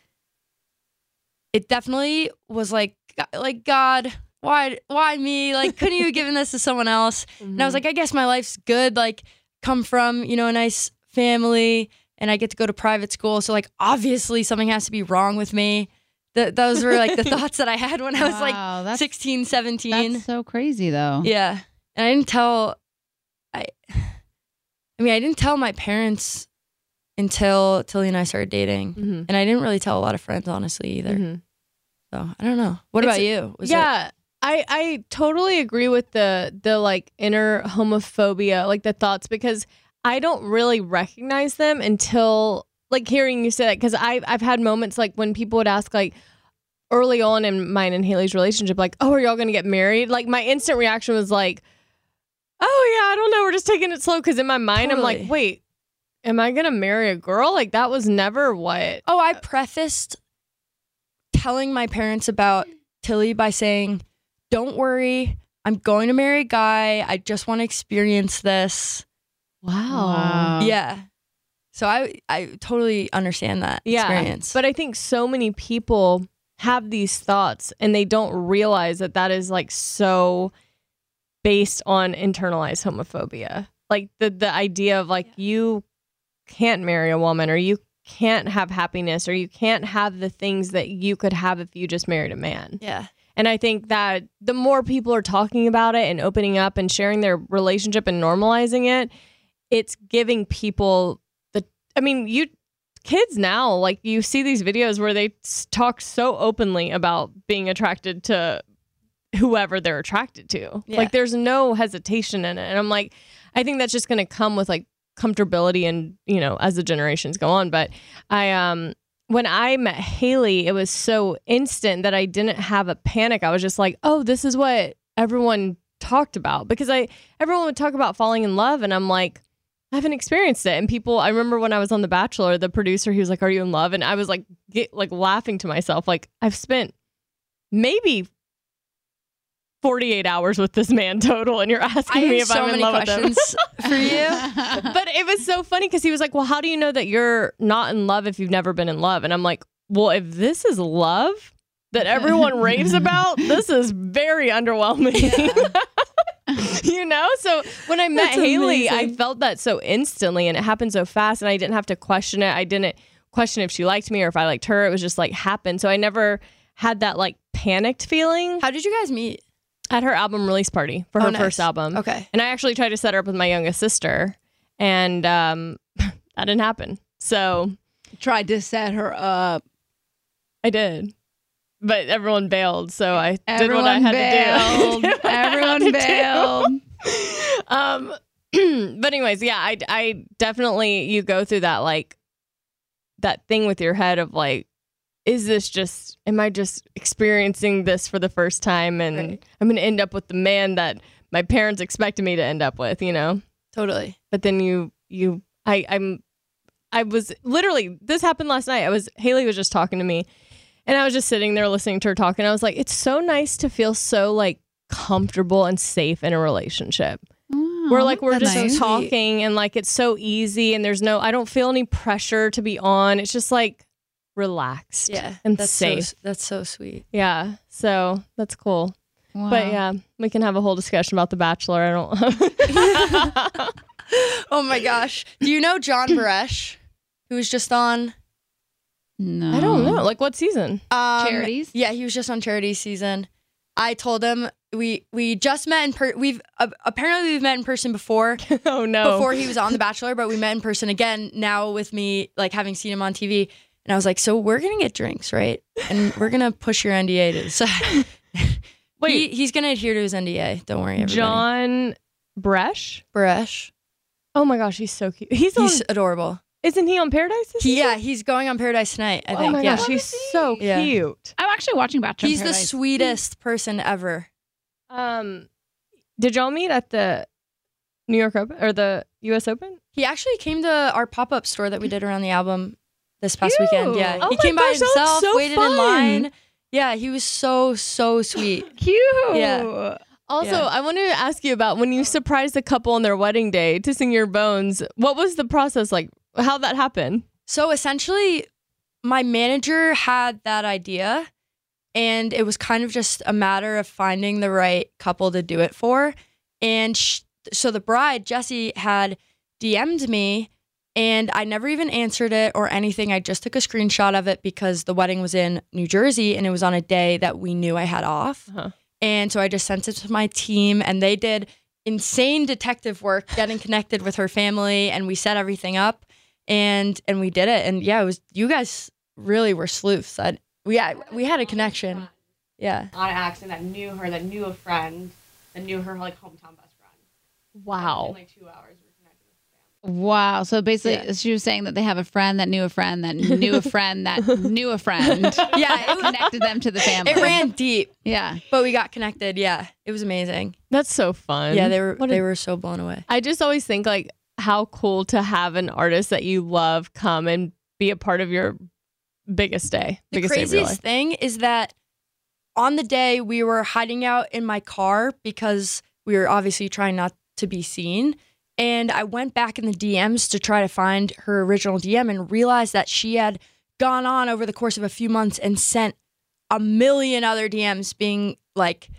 was God, why me? Couldn't you have given this to someone else? Mm-hmm. And I was I guess my life's good. Come from, a nice family and I get to go to private school. So obviously something has to be wrong with me. Those were the thoughts that I had when I was 16, 17. That's so crazy though. Yeah. And I didn't tell my parents until Tilly and I started dating. Mm-hmm. And I didn't really tell a lot of friends, honestly, either. Mm-hmm. So I don't know. What about you? I totally agree with the inner homophobia, the thoughts, because I don't really recognize them until hearing you say that, because I've had moments when people would ask early on in mine and Haley's relationship, oh, are y'all gonna get married? My instant reaction was oh yeah, I don't know, we're just taking it slow, because in my mind I'm wait, am I gonna marry a girl? That was never what. Oh, I prefaced telling my parents about Tilly by saying, don't worry, I'm going to marry a guy. I just want to experience this. Wow. Yeah. So I totally understand that experience. But I think so many people have these thoughts and they don't realize that is so based on internalized homophobia. The idea of you can't marry a woman, or you can't have happiness, or you can't have the things that you could have if you just married a man. Yeah. And I think that the more people are talking about it and opening up and sharing their relationship and normalizing it, it's giving people you kids now, you see these videos where they talk so openly about being attracted to whoever they're attracted to. Yeah. There's no hesitation in it. And I'm I think that's just going to come with comfortability and, as the generations go on. But when I met Haley, it was so instant that I didn't have a panic. I was just oh, this is what everyone talked about, because everyone would talk about falling in love. And I'm I haven't experienced it. And I remember when I was on The Bachelor, the producer, he was are you in love? And I was laughing to myself. I've spent maybe 48 hours with this man total, and you're asking me if I'm in love with him. For you. But it was so funny because he was well, how do you know that you're not in love if you've never been in love? And I'm well, if this is love that everyone raves about, this is very underwhelming. Yeah. So when I met Haley, I felt that so instantly, and it happened so fast, and I didn't have to question it. I didn't question if she liked me or if I liked her. It was just happened. So I never had that panicked feeling. How did you guys meet? At her album release party for her first album. Okay. And I actually tried to set her up with my youngest sister, and that didn't happen. So tried to set her up. I did. But everyone bailed, so I did what I had to do. Everyone bailed. But anyways, yeah, I definitely, you go through that that thing with your head of am I just experiencing this for the first time and I'm going to end up with the man that my parents expected me to end up with, you know? Totally. But then I was literally, this happened last night. Haley was just talking to me and I was just sitting there listening to her talk and I was like, it's so nice to feel so like comfortable and safe in a relationship. Where like we're just talking and like it's so easy and I don't feel any pressure to be on. It's just like relaxed and that's safe. That's so sweet. Yeah. So that's cool. Wow. But yeah, we can have a whole discussion about The Bachelor. Oh my gosh. Do you know John Baresh, who was just on? No. I don't know. Like what season? Charities? Yeah, he was just on Charities season. I told him we just met in person. We've met in person before. Oh no. Before he was on The Bachelor, but we met in person again now with me like having seen him on TV. And I was like, so we're going to get drinks, right? And we're going to push your NDA to the side. Wait. He's going to adhere to his NDA. Don't worry, everybody. John Baresh? Baresh. Oh my gosh, he's so cute. He's adorable. Isn't he on Paradise this season? Yeah, he's going on Paradise tonight, I think. Oh my gosh, he's so cute. I'm actually watching Bachelor in He's Paradise. the sweetest person ever. Did y'all meet at the New York Open or the US Open? He actually came to our pop-up store that we did around the album this past weekend. Yeah, oh he came by himself, so waited in line. Yeah, he was so sweet. Cute. Yeah. Also, I wanted to ask you about when you surprised a couple on their wedding day to sing your bones. What was the process like? How'd that happen? So essentially, my manager had that idea, and it was kind of just a matter of finding the right couple to do it for. And so the bride, Jessie, had DM'd me, and I never even answered it or anything. I just took a screenshot of it because the wedding was in New Jersey, and it was on a day that we knew I had off. Uh-huh. And so I just sent it to my team, and they did insane detective work getting connected with her family, and we set everything up, and we did it. And yeah, it was, you guys really were sleuths. We had a connection. Yeah. On accident, that knew her, that knew a friend, that knew her like hometown best friend. Wow. In like 2 hours. Wow. So basically, she was saying that they have a friend that knew a friend that knew a friend that knew a friend. Yeah. It connected them to the family. It ran deep. Yeah. But we got connected. Yeah. It was amazing. That's so fun. Yeah. They were so blown away. I just always think like how cool to have an artist that you love come and be a part of your biggest day. The craziest thing is that on the day we were hiding out in my car because we were obviously trying not to be seen. And I went back in the DMs to try to find her original DM and realized that she had gone on over the course of a few months and sent a million other DMs being like,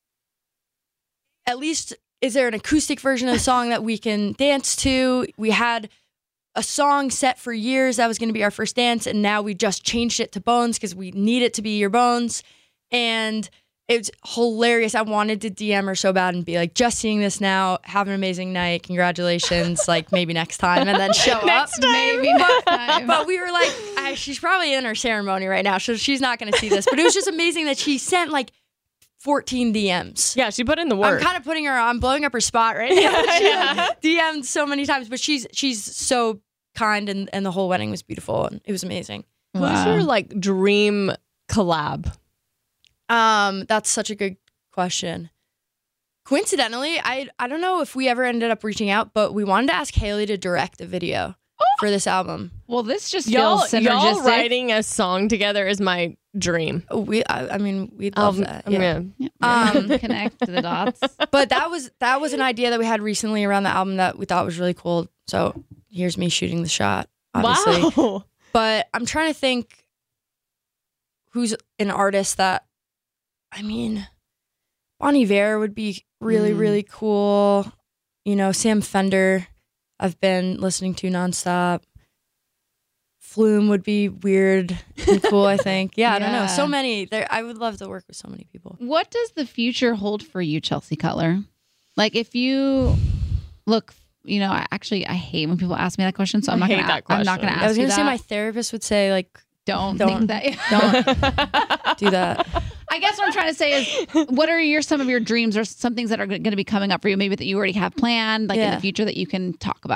at least, is there an acoustic version of the song that we can dance to? We had a song set for years that was going to be our first dance, and now we just changed it to Bones because we need it to be your Bones. And it's hilarious. I wanted to DM her so bad and be like, just seeing this now, have an amazing night, congratulations, like maybe next time, and then show up. Maybe next time. But we were like, she's probably in her ceremony right now, so she's not going to see this. But it was just amazing that she sent like 14 DMs. Yeah, she put in the work. I'm kind of putting her, I'm blowing up her spot right now. Yeah. DM'd so many times, but she's so kind, and the whole wedding was beautiful, and it was amazing. Wow. Who's your like dream collab? That's such a good question. Coincidentally, I don't know if we ever ended up reaching out, but we wanted to ask Haley to direct a video for this album. Well, this just feels synergistic. Y'all writing a song together is my dream. I mean, we'd love that. Connect the dots. But that was an idea that we had recently around the album that we thought was really cool. So here's me shooting the shot, obviously. Wow. But I'm trying to think who's an artist that, I mean, Bon Iver would be really, really cool. You know, Sam Fender, I've been listening to nonstop. Flume would be weird and cool, I think. Yeah, I don't know. So many. I would love to work with so many people. What does the future hold for you, Chelsea Cutler? Like, if you look, you know, I hate when people ask me that question, so I'm not going to ask you that. I was going to say my therapist would say, like, don't think that. Don't do that. I guess what I'm trying to say is, what are some of your dreams or some things that are going to be coming up for you, maybe that you already have planned, like in the future that you can talk about?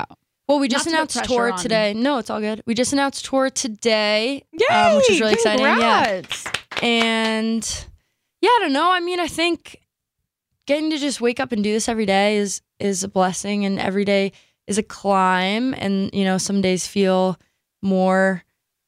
Well, we just Not to put announced pressure tour on. today. No, it's all good. We just announced tour today, Yay! which is really exciting. Yeah. Congrats. And yeah, I don't know. I mean, I think getting to just wake up and do this every day is a blessing, and every day is a climb. And you know, some days feel more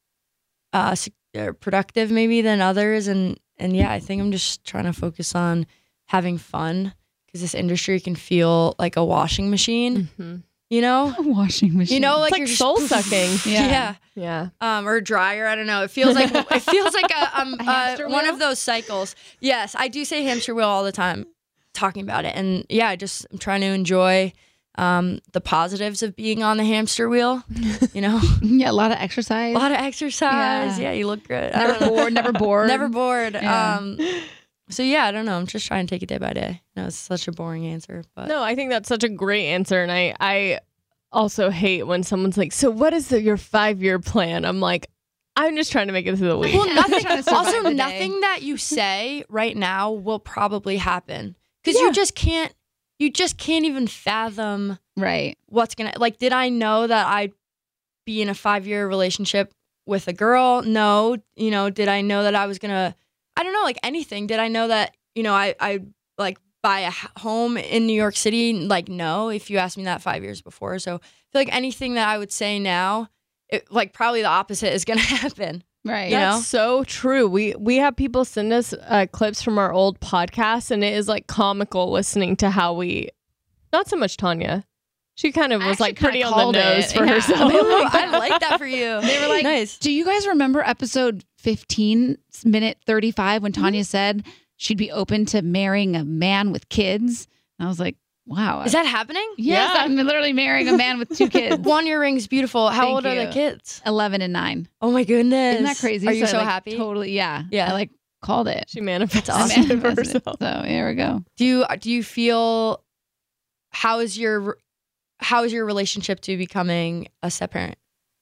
productive maybe than others. And yeah, I think I'm just trying to focus on having fun, because this industry can feel like a washing machine. Mm-hmm. You know, A washing machine. you know, like It's like you're just soul sucking. Yeah. Yeah. Or a dryer. I don't know. It feels like a hamster one wheel? of those cycles. Yes, I do say hamster wheel all the time, talking about it. And yeah, I'm trying to enjoy the positives of being on the hamster wheel. You know, Yeah, a lot of exercise. a lot of exercise. Yeah, you look good. I don't Never know. bored. Never bored. Never bored. Yeah. So yeah, I don't know. I'm just trying to take it day by day. No, it's such a boring answer, but No, I think that's such a great answer. And I also hate when someone's like, so what is your 5-year plan? I'm like, I'm just trying to make it through the week. Well, nothing. Trying to survive Also, the day. nothing that you say right now will probably happen, because you just can't even fathom Right. what's gonna. Like, did I know that I'd be in a 5-year relationship with a girl? No. You know, did I know that I was gonna? I don't know. Like anything. Did I know that I like buy a home in New York City? Like, no. If you asked me that 5 years before, so I feel like anything that I would say now, like probably the opposite is gonna happen. Right. You know? That's so true. We have people send us clips from our old podcasts, and it is like comical listening to how we, not so much Tanya. She kind of was like actually pretty kinda on the called nose it. for Yeah. herself. Ooh, I like that for you. They were like, nice. do you guys remember episode 15, minute 35, when Tanya said she'd be open to marrying a man with kids? And I was like, wow. Is that happening? Yes, Yeah. I'm literally marrying a man with 2 kids. One year ring's beautiful. How Thank old are you. the kids? 11 and 9. Oh my goodness. Isn't that crazy? Are you I, so like, happy? Totally. Yeah. Yeah. I called it. She manifested I it for manifested it. herself. So here we go. Do you feel how is your relationship to becoming a step parent?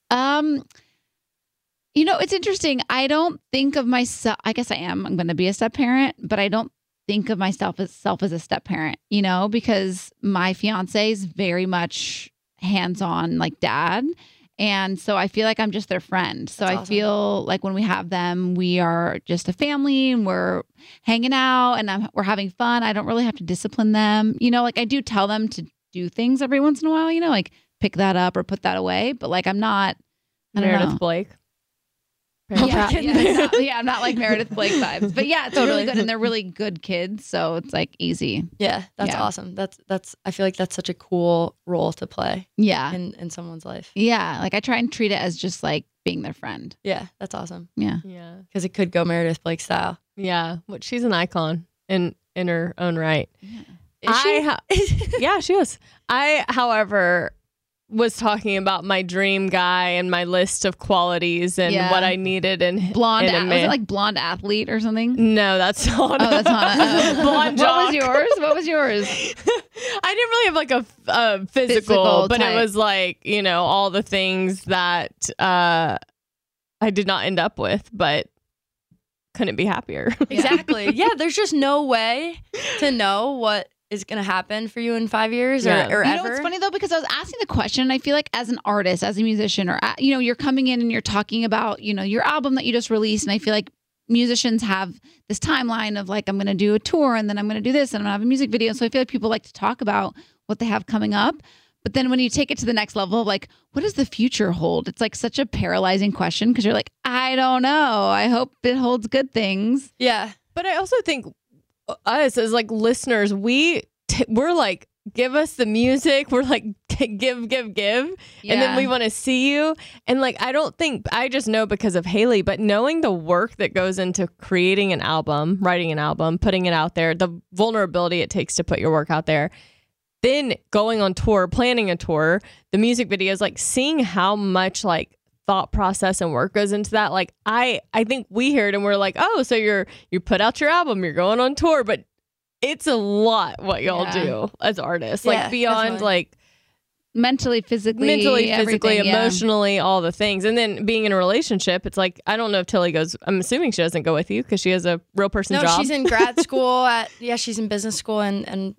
It's interesting. I don't think of myself. I guess I am. I'm going to be a step parent, but I don't think of myself as a step parent. Because my fiance is very much hands-on, like dad, and so I feel like I'm just their friend. So That's I awesome. feel like when we have them, we are just a family, and we're hanging out, and we're having fun. I don't really have to discipline them. I do tell them to do things every once in a while. Like pick that up or put that away, but I'm not. I don't Meredith know. Blake. Yeah, I'm not like Meredith Blake vibes, but yeah, it's really good, and they're really good kids, so it's like easy. Yeah, that's Yeah. awesome. That's. I feel like that's such a cool role to play. Yeah, in someone's life. Yeah, I try and treat it as just like being their friend. Yeah, that's awesome. Yeah, Yeah. Because it could go Meredith Blake style. Yeah. But she's an icon in her own right. Is she? Yeah, she is. I, however, was talking about my dream guy and my list of qualities and Yeah. what I needed in blonde. in a Was man. it like blonde athlete or something? No, that's not. Oh, that's not. Blonde What was jock. yours? What was yours? I didn't really have like a physical, Physical but type. it was like, all the things that I did not end up with, but couldn't be happier. Exactly. Yeah, there's just no way to know what is going to happen for you in 5 years or You know, ever. it's funny though, because I was asking the question, and I feel like as an artist, as a musician, or you're coming in and you're talking about your album that you just released, and I feel like musicians have this timeline of like, I'm going to do a tour, and then I'm going to do this, and I'm going to have a music video. So I feel like people like to talk about what they have coming up. But then when you take it to the next level of like, what does the future hold? It's like such a paralyzing question, because you're like, I don't know. I hope it holds good things. Yeah. But I also think us as like listeners, we're like, give us the music. We're like, give. And then Yeah. we want to see you. And like, I just know because of Haley, but knowing the work that goes into creating an album, writing an album, putting it out there, the vulnerability it takes to put your work out there, then going on tour, planning a tour, the music videos, like seeing how much like thought process and work goes into that. Like I think we hear it and we're like, oh, so you put out your album, you're going on tour, but it's a lot what y'all Yeah. do as artists, Yeah, like beyond definitely. like mentally, physically, physically, yeah. emotionally, all the things. And then being in a relationship, it's like, I don't know if Tilly goes, I'm assuming she doesn't go with you because she has a real person No, job. she's in grad school she's in business school and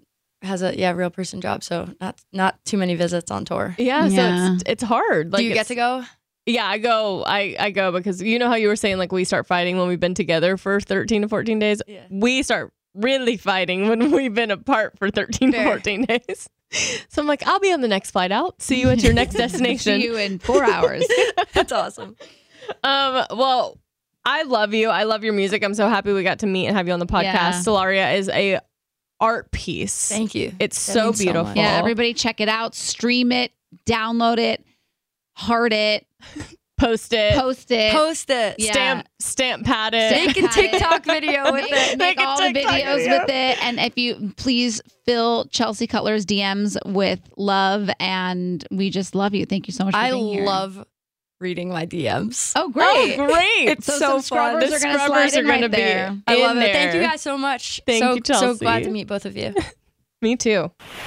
has a real person job, so not too many visits on tour. Yeah, so it's hard. Do you get to go? Yeah, I go. I go because you know how you were saying like we start fighting when we've been together for 13 to 14 days. Yeah. We start really fighting when we've been apart for 13 to 14 days. So I'm like, I'll be on the next flight out. See you at your next destination. See you in 4 hours. That's awesome. Well, I love you. I love your music. I'm so happy we got to meet and have you on the podcast. Yeah. Stellaria is a art piece. Thank you. It's so beautiful. Yeah, everybody check it out. Stream it. Download it. Heart it. Post it. Yeah. Stamp pad it. Make a TikTok video with it. Make all the videos with it. And if you please fill Chelsea Cutler's DMs with love, and we just love you. Thank you so much for being here. I love reading my DMs. Oh, great. It's so fun. The scrubbers are going to be I love it. Thank you guys so much. Thank you, Chelsea. So glad to meet both of you. Me too.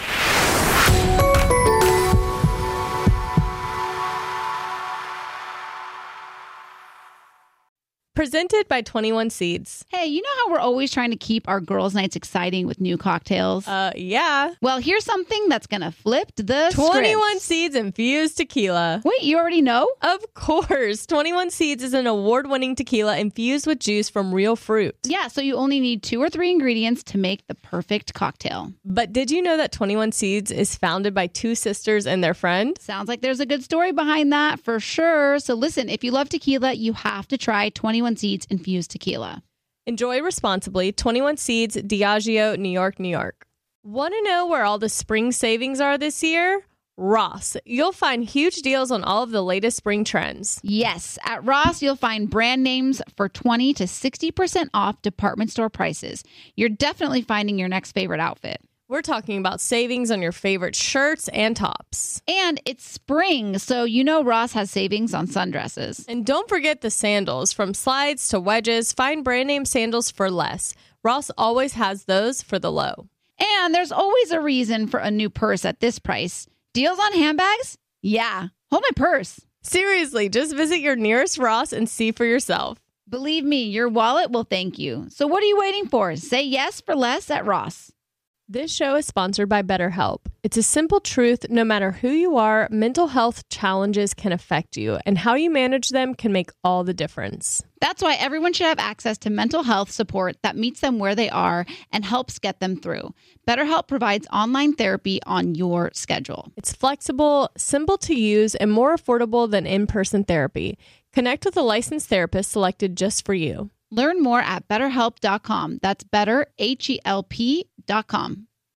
Presented by 21 Seeds. Hey, you know how we're always trying to keep our girls' nights exciting with new cocktails? Yeah. Well, here's something that's going to flip the 21 script. Seeds infused tequila. Wait, you already know? Of course. 21 Seeds is an award-winning tequila infused with juice from real fruit. Yeah, so you only need 2 or 3 ingredients to make the perfect cocktail. But did you know that 21 Seeds is founded by 2 sisters and their friend? Sounds like there's a good story behind that for sure. So listen, if you love tequila, you have to try 21 Seeds infused tequila. Enjoy responsibly. 21 Seeds, Diageo, New York, New York. Want to know where all the spring savings are this year? Ross. You'll find huge deals on all of the latest spring trends. Yes, at Ross, you'll find brand names for 20 to 60% off department store prices. You're definitely finding your next favorite outfit. We're talking about savings on your favorite shirts and tops. And it's spring, so you know Ross has savings on sundresses. And don't forget the sandals. From slides to wedges, find brand name sandals for less. Ross always has those for the low. And there's always a reason for a new purse at this price. Deals on handbags? Yeah. Hold my purse. Seriously, just visit your nearest Ross and see for yourself. Believe me, your wallet will thank you. So what are you waiting for? Say yes for less at Ross. This show is sponsored by BetterHelp. It's a simple truth. No matter who you are, mental health challenges can affect you, and how you manage them can make all the difference. That's why everyone should have access to mental health support that meets them where they are and helps get them through. BetterHelp provides online therapy on your schedule. It's flexible, simple to use, and more affordable than in-person therapy. Connect with a licensed therapist selected just for you. Learn more at BetterHelp.com. That's BetterHelp.com.